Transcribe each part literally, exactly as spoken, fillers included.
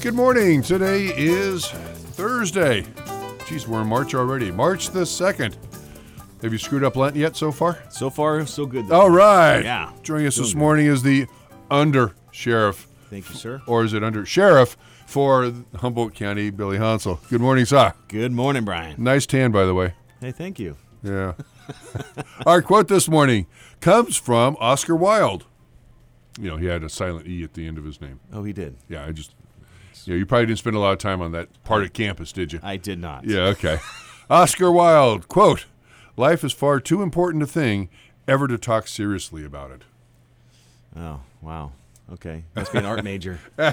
Good morning. Today is Thursday. Geez, we're in March already. March the second. Have you screwed up Lent yet so far? So far, so good. All right. Yeah. Joining us Doing this good. morning is the Under Sheriff. Thank you, sir. Or is it Under Sheriff for Humboldt County, Billy Hansel. Good morning, sir. Good morning, Brian. Nice tan, by the way. Hey, thank you. Yeah. Our quote this morning comes from Oscar Wilde. You know, he had a silent E at the end of his name. Oh, he did. Yeah, I just, you know, you probably didn't spend a lot of time on that part of campus, did you? I did not. Yeah, okay. Oscar Wilde, quote, "Life is far too important a thing ever to talk seriously about it." Oh, wow. Okay. Must be an art major. uh,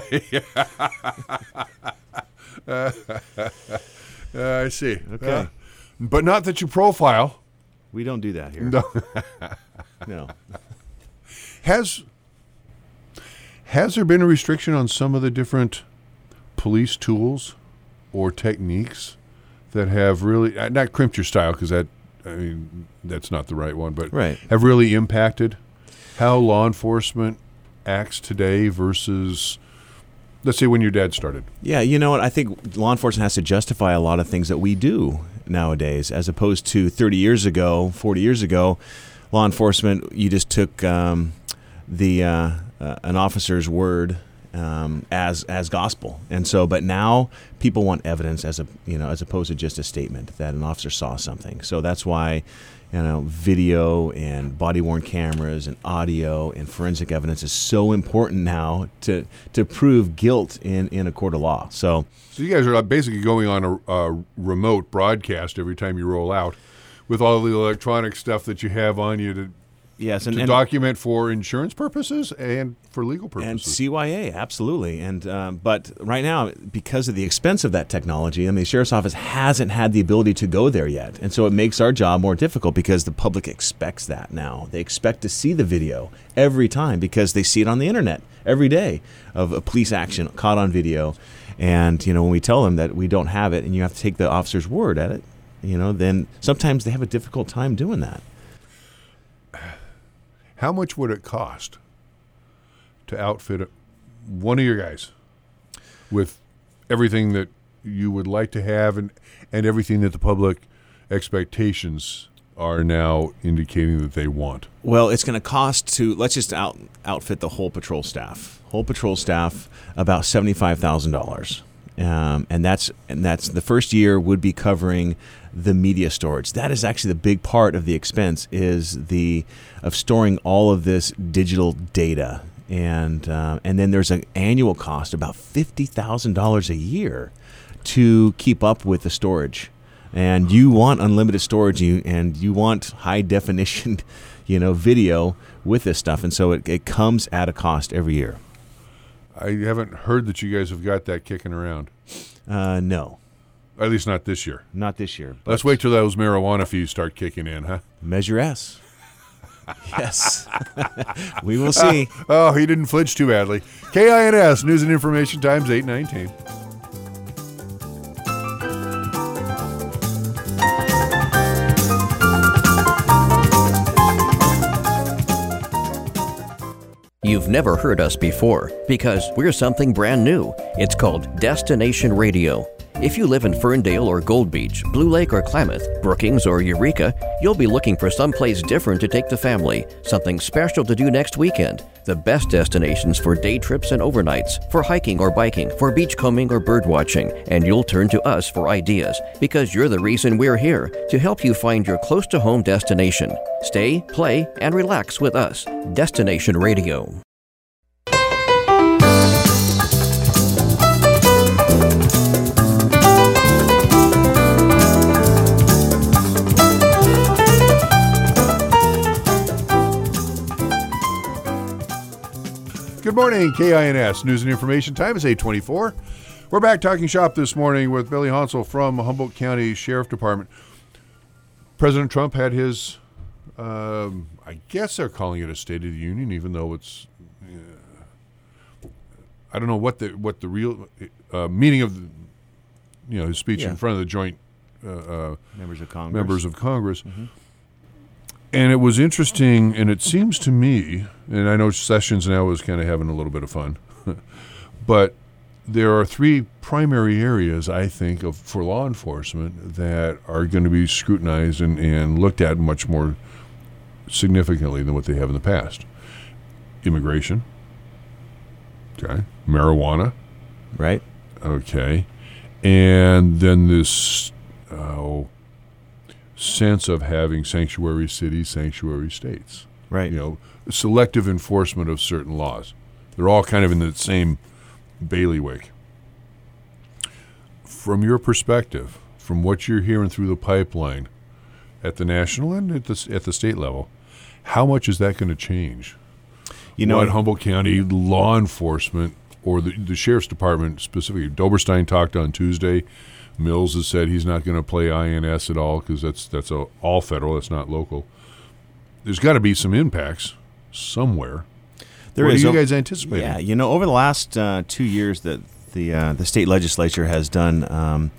uh, I see. Okay. Uh, but not that you profile. We don't do that here. No. No. Has has there been a restriction on some of the different police tools or techniques that have really uh, not crimped your style, because that I mean that's not the right one, but Right. have really impacted how law enforcement acts today versus, let's say, when your dad started? Yeah, you know what? I think law enforcement has to justify a lot of things that we do nowadays, as opposed to thirty years ago, forty years ago. Law enforcement, you just took um, the uh, uh, an officer's word um, as as gospel, and so. But now people want evidence as a you know as opposed to just a statement that an officer saw something. So that's why you know video and body worn cameras and audio and forensic evidence is so important now to to prove guilt in, in a court of law. So. So you guys are basically going on a, a remote broadcast every time you roll out, with all the electronic stuff that you have on you to, Yes, and, to and document for insurance purposes and for legal purposes. And C Y A, absolutely. And um, but right now, because of the expense of that technology, I mean, the sheriff's office hasn't had the ability to go there yet, and so it makes our job more difficult because the public expects that now. They expect to see the video every time because they see it on the internet every day of a police action caught on video. And you know, when we tell them that we don't have it, and you have to take the officer's word at it, you know, then sometimes they have a difficult time doing that. How much would it cost to outfit one of your guys with everything that you would like to have and, and everything that the public expectations are now indicating that they want? Well, it's going to cost to, let's just out, outfit the whole patrol staff. Whole patrol staff, about seventy-five thousand dollars. Um, and that's and that's the first year would be covering the media storage. That is actually the big part of the expense, is the of storing all of this digital data, and uh, and then there's an annual cost about fifty thousand dollars a year to keep up with the storage. And you want unlimited storage, you and you want high definition, you know, video with this stuff, and so it, it comes at a cost every year. I haven't heard that you guys have got that kicking around. Uh, no, At least not this year. not this year. but Let's wait till those marijuana fees start kicking in, huh? Measure S. Yes. We will see. Oh, he didn't flinch too badly. K I N S, News and Information Times, eight nineteen. You've never heard us before because we're something brand new. It's called Destination Radio. If you live in Ferndale or Gold Beach, Blue Lake or Klamath, Brookings or Eureka, you'll be looking for someplace different to take the family, something special to do next weekend. The best destinations for day trips and overnights, for hiking or biking, for beachcombing or bird watching, and you'll turn to us for ideas because you're the reason we're here, to help you find your close-to-home destination. Stay, play, and relax with us. Destination Radio. Good morning, K I N S, News and Information Time is eight twenty-four. We're back talking shop this morning with Billy Hansel from Humboldt County Sheriff Department. President Trump had his, um, I guess they're calling it a State of the Union, even though it's, uh, I don't know what the what the real uh, meaning of, the, you know, his speech Yeah. in front of the joint uh, uh, Members of Congress. members of Congress. Mm-hmm. And it was interesting, and it seems to me, and I know Sessions now is kind of having a little bit of fun, but there are three primary areas, I think, of for law enforcement that are going to be scrutinized and, and looked at much more significantly than what they have in the past. Immigration. Okay. Marijuana. Right. Okay. And then this uh, sense of having sanctuary cities, sanctuary states. Right. You know, selective enforcement of certain laws. They're all kind of in the same bailiwick. From your perspective, from what you're hearing through the pipeline at the national and at the, at the state level, how much is that going to change? You know, what Humboldt County law enforcement or the, the sheriff's department specifically, Doberstein talked on Tuesday. Mills has said he's not going to play I N S at all because that's that's a, all federal. That's not local. There's got to be some impacts somewhere. There what is. are you guys anticipating? Yeah, you know, over the last uh, two years that the uh, the state legislature has done um,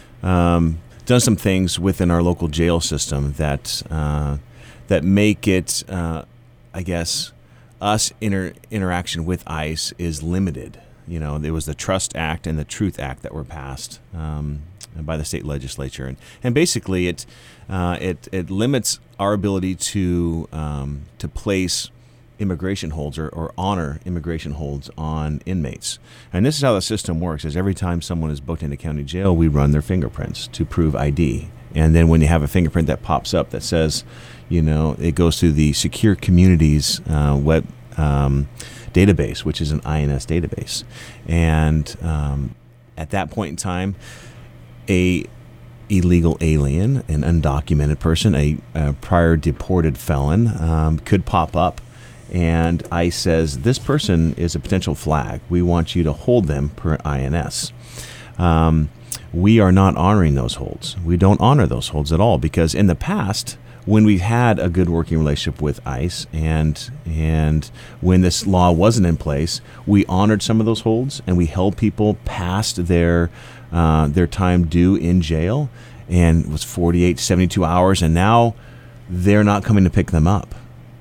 um, done some things within our local jail system that uh, that make it, uh, I guess, us inter- interaction with ICE is limited. You know, there was the Trust Act and the Truth Act that were passed um, by the state legislature, and and basically it uh, it it limits our ability to um, to place immigration holds or, or honor immigration holds on inmates. And this is how the system works: is every time someone is booked into county jail, we run their fingerprints to prove I D, and then when you have a fingerprint that pops up that says, you know, it goes through the Secure Communities uh, web. Um, database, which is an I N S database. And um, at that point in time, a illegal alien, an undocumented person, a, a prior deported felon um, could pop up, and ICE says, this person is a potential flag. We want you to hold them per I N S. Um, we are not honoring those holds. We don't honor those holds at all because in the past, when we've had a good working relationship with ICE and and when this law wasn't in place, we honored some of those holds and we held people past their uh, their time due in jail, and it was forty-eight, seventy-two hours, and now they're not coming to pick them up,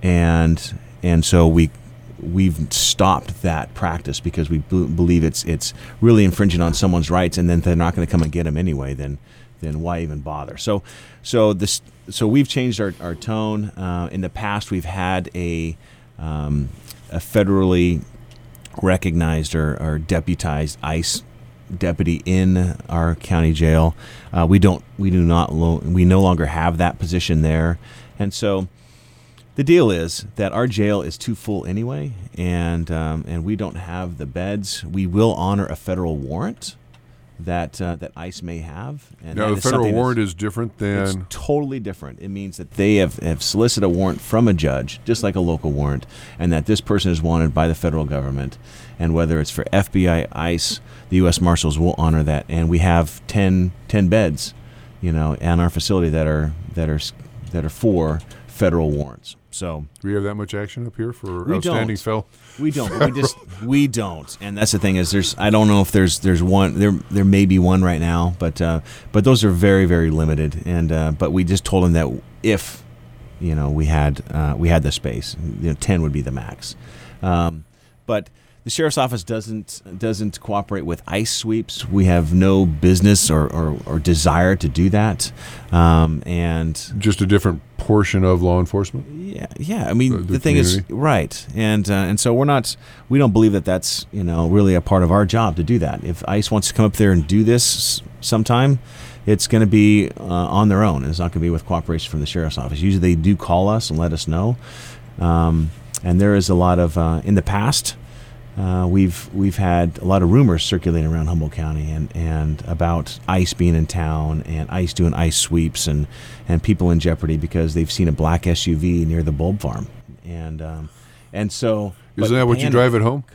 and and so we we've stopped that practice because we b- believe it's it's really infringing on someone's rights, and then they're not going to come and get them anyway. Then then why even bother? So so this. So we've changed our, our tone. Uh, in the past, we've had a um, a federally recognized or, or deputized ICE deputy in our county jail. Uh, we don't. We do not. Lo- we no longer have that position there, and so the deal is that our jail is too full anyway, and um, and we don't have the beds. We will honor a federal warrant that uh, that ICE may have. And now, the federal warrant is different than... It's totally different. It means that they have, have solicited a warrant from a judge, just like a local warrant, and that this person is wanted by the federal government. And whether it's for F B I, ICE, the U S Marshals will honor that. And we have ten, ten beds, you know, in our facility that are that are that are for federal warrants. So do we have that much action up here for we outstanding don't. fel? We don't. We just we don't. And that's the thing is there's I don't know if there's there's one there there may be one right now, but uh, but those are very very limited. And uh, but we just told them that if you know we had uh, we had the space, you know, ten would be the max. Um, but the sheriff's office doesn't doesn't cooperate with ICE sweeps. We have no business or, or, or desire to do that. Um, and just a different portion of law enforcement. Yeah, yeah. I mean, the, the, the thing community. is, right, and uh, and so we're not. We don't believe that that's you know really a part of our job to do that. If ICE wants to come up there and do this sometime, it's going to be uh, on their own. It's not going to be with cooperation from the sheriff's office. Usually, they do call us and let us know. Um, and there is a lot of uh, in the past. Uh, we've we've had a lot of rumors circulating around Humboldt County and, and about ICE being in town and ICE doing ICE sweeps and, and people in jeopardy because they've seen a black S U V near the bulb farm and um, and so isn't that what you drive at home?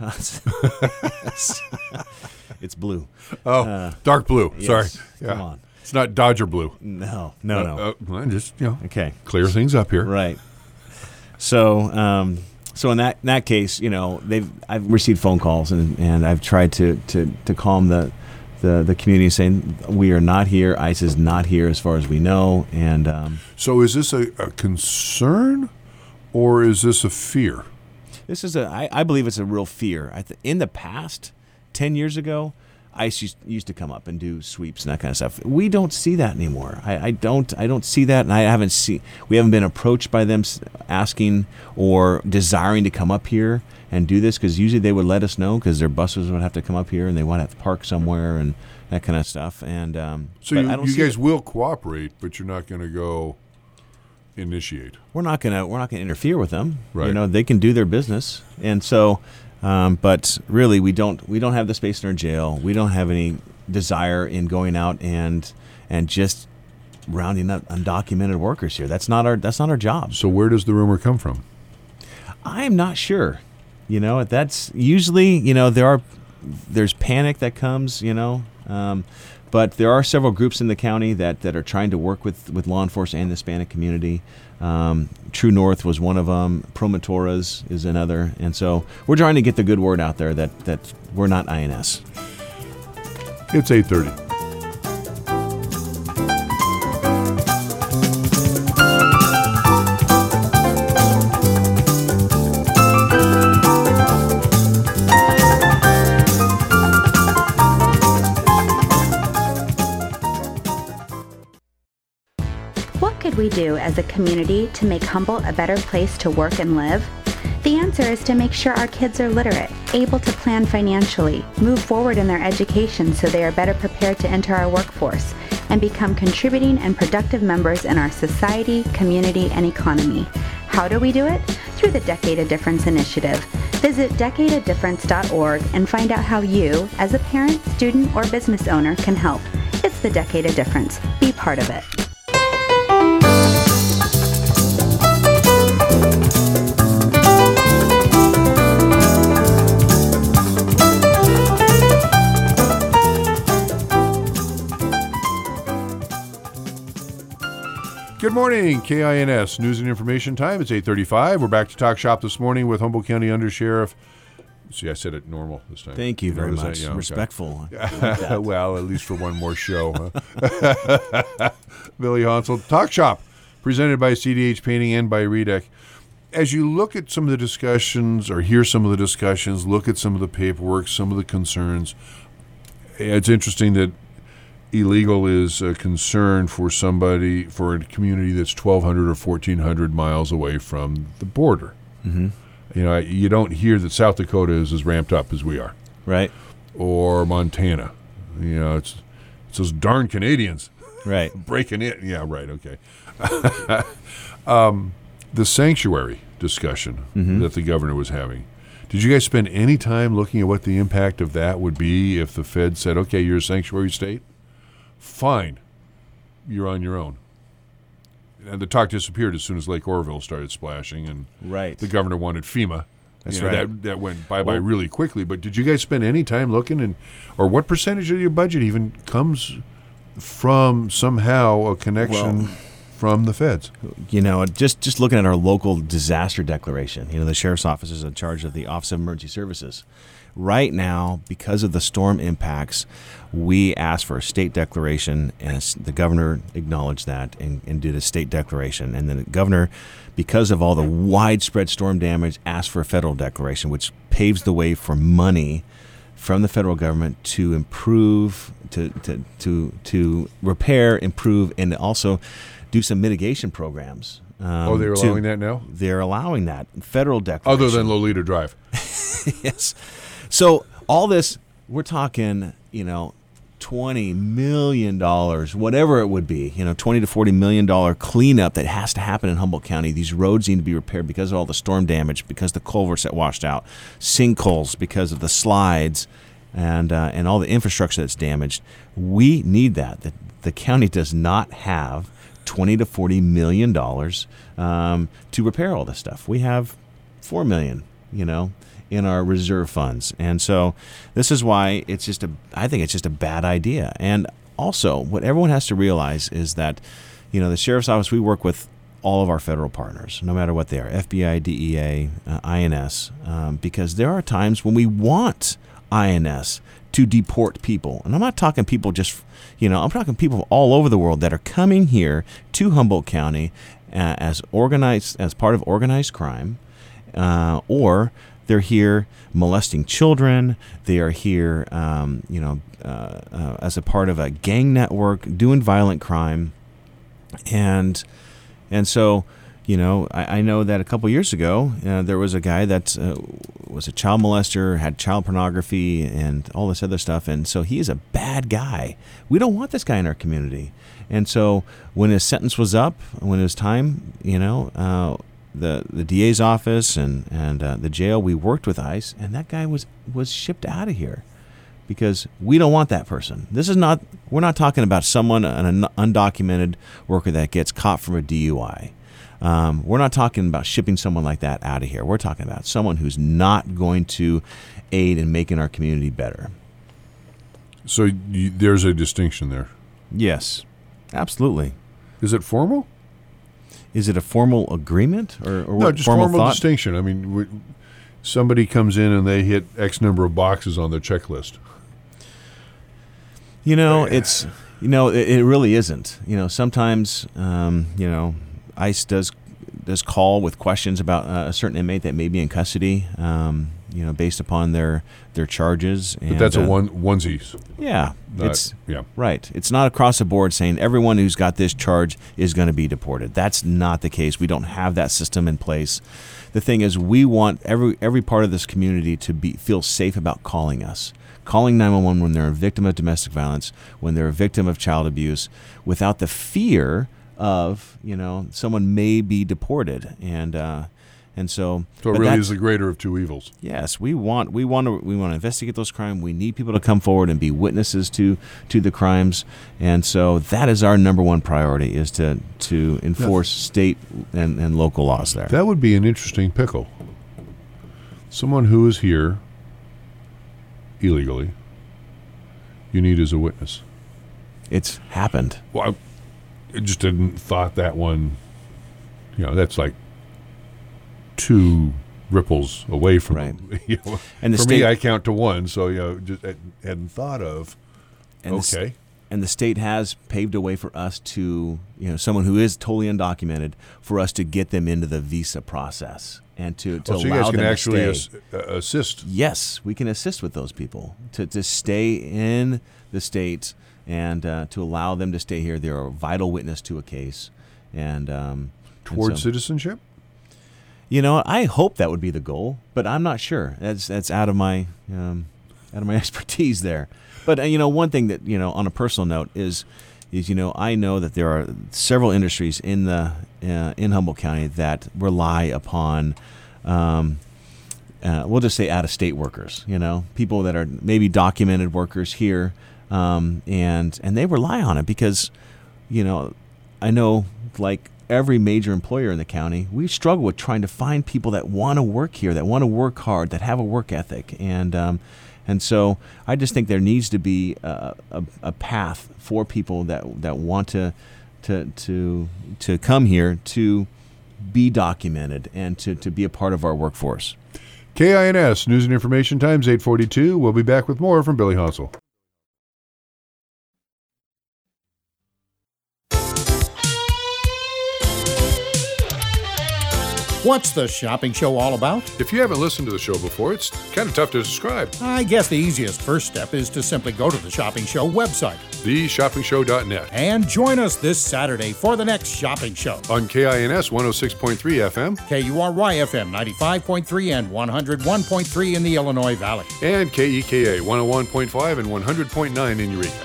It's blue. Oh, uh, dark blue. Yes. Sorry. Yeah. Come on. It's not Dodger blue. No, no, uh, no. Uh, well, just you know, okay. Clear things up here. Right. So. Um, So in that in that case, you know, they've I've received phone calls and, and I've tried to, to, to calm the, the the community, saying we are not here. ICE is not here as far as we know. And um, so, is this a, a concern, or is this a fear? This is a I, I believe it's a real fear. I th- in the past, ten years ago, ICE used, used to come up and do sweeps and that kind of stuff. We don't see that anymore. I, I don't. I don't see that, and I haven't seen. We haven't been approached by them asking or desiring to come up here and do this, because usually they would let us know, because their buses would have to come up here and they would have to park somewhere and that kind of stuff. And um, so you, I don't you guys it. will cooperate, but you're not going to go initiate. We're not gonna. We're not gonna interfere with them. Right. You know, they can do their business, and so. Um, but really, we don't we don't have the space in our jail. We don't have any desire in going out and and just rounding up undocumented workers here. That's not our that's not our job. So where does the rumor come from? I'm not sure. You know, that's usually, you know, there are there's panic that comes. You know, um, but there are several groups in the county that, that are trying to work with, with law enforcement and the Hispanic community. Um, True North was one of them. Promotoras is another. And so we're trying to get the good word out there that, that we're not I N S. It's eight thirty. What could we do as a community to make Humboldt a better place to work and live? The answer is to make sure our kids are literate, able to plan financially, move forward in their education so they are better prepared to enter our workforce, and become contributing and productive members in our society, community, and economy. How do we do it? Through the Decade of Difference initiative. Visit decade of difference dot org and find out how you, as a parent, student, or business owner, can help. It's the Decade of Difference. Be part of it. Good morning, K I N S News and Information Time. It's eight thirty-five. We're back to Talk Shop this morning with Humboldt County Undersheriff. See, I said it normal this time. Thank you, you very much. That? Yeah, respectful. Okay. Well, at least for one more show. Huh? Billy Hansel. Talk Shop, presented by C D H Painting and by Redec. As you look at some of the discussions or hear some of the discussions, look at some of the paperwork, some of the concerns, it's interesting that illegal is a concern for somebody, for a community that's twelve hundred or fourteen hundred miles away from the border. Mm-hmm. You know, you don't hear that South Dakota is as ramped up as we are. Right. Or Montana. You know, it's it's those darn Canadians. Right. Breaking it. Yeah, right, okay. um, the sanctuary discussion mm-hmm. that the governor was having. Did you guys spend any time looking at what the impact of that would be if the Fed said, okay, you're a sanctuary state? Fine, you're on your own. And the talk disappeared as soon as Lake Oroville started splashing, and right. the governor wanted FEMA. That's you know, right. That, that went bye-bye well, really quickly. But did you guys spend any time looking, and or what percentage of your budget even comes from somehow a connection well, from the feds? You know, just, just looking at our local disaster declaration, you know, the sheriff's office is in charge of the Office of Emergency Services. Right now, because of the storm impacts, we asked for a state declaration, and the governor acknowledged that and, and did a state declaration. And then the governor, because of all the widespread storm damage, asked for a federal declaration, which paves the way for money from the federal government to improve, to to to, to repair, improve, and also do some mitigation programs. Um, oh, they're to, allowing that now? They're allowing that. Federal declaration. Other than Lolita Drive. Yes. So all this, we're talking, you know, twenty million dollars, whatever it would be, you know, twenty to forty million dollars cleanup that has to happen in Humboldt County. These roads need to be repaired because of all the storm damage, because the culverts that washed out, sinkholes because of the slides, and uh, and all the infrastructure that's damaged. We need that. The, the county does not have twenty to forty million dollars um, to repair all this stuff. We have four million dollars, you know, in our reserve funds. And so this is why it's just a, I think it's just a bad idea. And also what everyone has to realize is that, you know, the Sheriff's Office, we work with all of our federal partners, no matter what they are, F B I, D E A, uh, I N S, um, because there are times when we want I N S to deport people. And I'm not talking people just, you know, I'm talking people all over the world that are coming here to Humboldt County uh, as organized, as part of organized crime, uh, or They're here molesting children. They are here, um, you know, uh, uh, as a part of a gang network, doing violent crime, and and so, you know, I, I know that a couple years ago uh, there was a guy that uh, was a child molester, had child pornography, and all this other stuff, and so he is a bad guy. We don't want this guy in our community, and so when his sentence was up, when it was time, you know. Uh, The, the D A's office and and uh, the jail, we worked with ICE, and that guy was was shipped out of here because we don't want that person. This is not, we're not talking about someone, an undocumented worker that gets caught from a D U I. Um, we're not talking about shipping someone like that out of here. We're talking about someone who's not going to aid in making our community better. So you, there's a distinction there. Yes, absolutely. Is it formal? Is it a formal agreement or, or no, what just formal, formal thought? distinction. I mean, we, somebody comes in and they hit X number of boxes on their checklist. You know, it's you know it, it really isn't. You know, sometimes um, you know ICE does does call with questions about uh, a certain inmate that may be in custody. Um, you know, based upon their their charges. But and, that's a uh, one onesies. Yeah, Not, it's yeah. right. It's not across the board saying everyone who's got this charge is going to be deported. That's not the case. We don't have that system in place. The thing is, we want every every part of this community to be feel safe about calling us, calling nine one one when they're a victim of domestic violence, when they're a victim of child abuse, without the fear of you know someone may be deported and. Uh, And so, So it really is the greater of two evils. Yes, we want we want to we want to investigate those crimes. We need people to come forward and be witnesses to to the crimes, and so that is our number one priority: is to to enforce yeah. state and, and local laws there. That would be an interesting pickle. Someone who is here illegally, you need as a witness. It's happened. Well, I just didn't thought that one. You know, that's like. Two ripples away from right. you know, and the for state, me, I count to one, so you know, just hadn't thought of. And okay, the, and the state has paved a way for us to, you know, someone who is totally undocumented, for us to get them into the visa process and to, to oh, so allow you guys can them actually to stay. Ass, uh, assist. Yes, we can assist with those people to to stay in the state and uh, to allow them to stay here. They're a vital witness to a case, and um, towards and so, citizenship. You know, I hope that would be the goal, but I'm not sure. That's that's out of my um, out of my expertise there. But uh, you know, one thing that you know, on a personal note, is is you know, I know that there are several industries in the uh, in Humboldt County that rely upon, um, uh, we'll just say out-of-state workers. You know, people that are maybe documented workers here, um, and and they rely on it because, you know, I know like. Every major employer in the county, we struggle with trying to find people that want to work here, that want to work hard, that have a work ethic, and um, and so I just think there needs to be a, a, a path for people that that want to to to to come here to be documented and to, to be a part of our workforce. K I N S News and Information Times eight forty-two. We'll be back with more from Billy Hansel. What's the shopping show all about? If you haven't listened to the show before, it's kind of tough to describe. I guess the easiest first step is to simply go to the Shopping Show website. the shopping show dot net. And join us this Saturday for the next Shopping Show. On K I N S one oh six point three F M. K U R Y F M ninety-five point three and one oh one point three in the Illinois Valley. And K E K A one oh one point five and one hundred point nine in Eureka.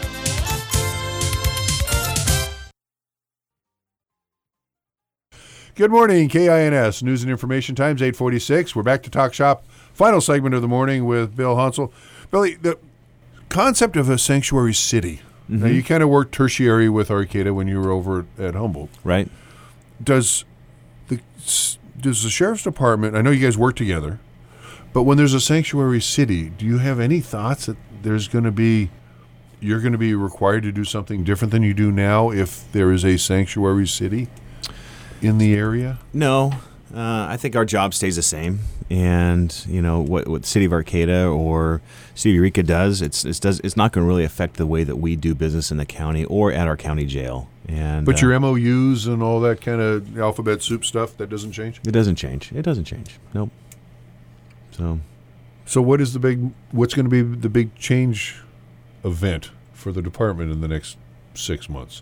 Good morning, K I N S News and Information Times eight forty-six. We're back to Talk Shop. Final segment of the morning with Bill Hansel. Billy, the concept of a sanctuary city. Mm-hmm. Now, you kind of worked tertiary with Arcata when you were over at Humboldt. Right. Does the does the Sheriff's Department, I know you guys work together, but when there's a sanctuary city, do you have any thoughts that there's going to be, you're going to be required to do something different than you do now if there is a sanctuary city in the area? No, uh, I think our job stays the same, and you know what, what the City of Arcata or City of Eureka does, it's it's does it's not going to really affect the way that we do business in the county or at our county jail. And but uh, your M O Us and all that kind of alphabet soup stuff, that doesn't change. It doesn't change. It doesn't change. Nope. So, So what is the big? What's going to be the big change event for the department in the next six months?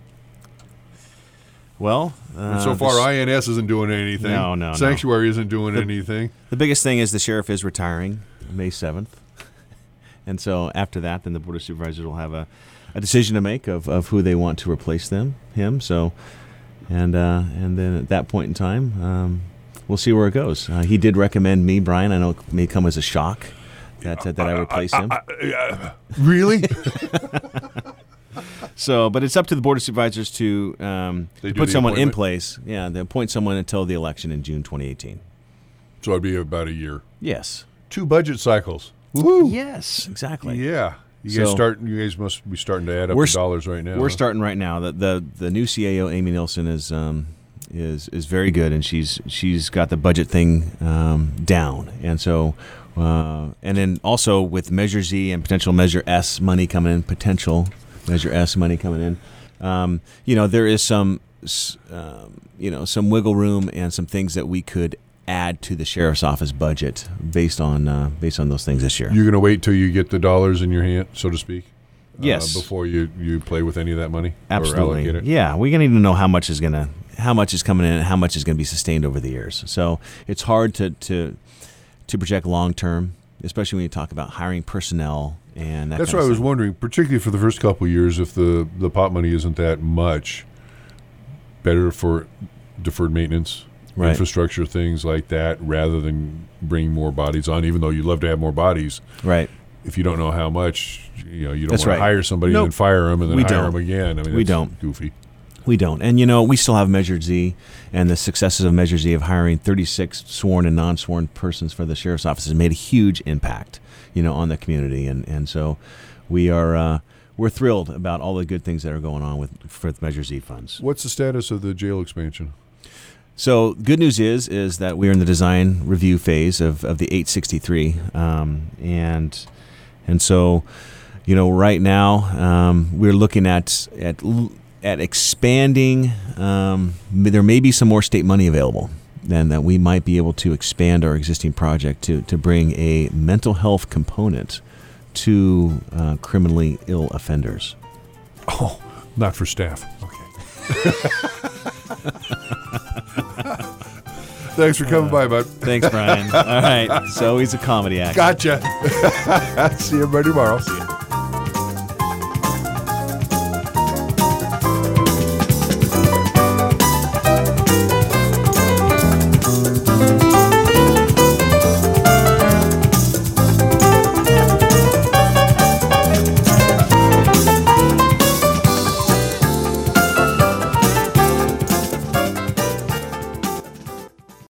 well, uh, And so far, this- I N S isn't doing anything. No, no, no. Sanctuary isn't doing anything. the biggest thing is the sheriff is retiring May seventh. And so after that, then the Board of Supervisors will have a, a decision to make of, of who they want to replace them, him. So, and uh, and then at that point in time, um, we'll see where it goes. Uh, he did recommend me, Brian. I know it may come as a shock that uh, that I replace him. Really? So, but it's up to the Board of Supervisors to, um, They to do put the someone in appointment? place. Yeah, they appoint someone until the election in June twenty eighteen. So it'd be about a year. Yes. Two budget cycles. Woohoo! Yes, exactly. Yeah. You guys So- start. You guys must be starting to add up We're the s- dollars right now. We're huh? starting right now. The, the the new C A O, Amy Nilsson, is um, is is very good, and she's she's got the budget thing um, down. And so, uh, and then also with Measure Z and potential Measure S money coming in, potential Measure S money coming in, um, you know, there is some s- um, you know some wiggle room and some things that we could add to the sheriff's office budget based on uh, based on those things this year. You're going to wait till you get the dollars in your hand, so to speak. Yes. Uh, before you, you play with any of that money. Or Absolutely. allocate it. Yeah, we're gonna need to know how much is gonna how much is coming in and how much is gonna be sustained over the years. So it's hard to to to project long term, especially when you talk about hiring personnel and that That's kind why I of was stuff. wondering, particularly for the first couple of years, if the the pot money isn't that much, better for deferred maintenance. Right. Infrastructure, things like that, rather than bringing more bodies on. Even though you'd love to have more bodies, Right. if you don't know how much, you know, you don't That's want right. to hire somebody Nope. and then fire them and then We hire don't. them again. I mean, We that's don't. Goofy. We don't. And, you know, we still have Measure Z, and the successes of Measure Z of hiring thirty-six sworn and non-sworn persons for the sheriff's office has made a huge impact, you know, on the community. And, and so we are uh, we're thrilled about all the good things that are going on with for the Measure Z funds. What's the status of the jail expansion? So good news is is that we're in the design review phase of, of the eight sixty-three, um, and and so you know right now um, we're looking at at l- at expanding. Um, there may be some more state money available, and that we might be able to expand our existing project to to bring a mental health component to uh, criminally ill offenders. Oh, not for staff. Okay. Thanks for coming by, bud. Thanks, Brian. All right, so he's a comedy actor. Gotcha. See you everybody tomorrow. See you.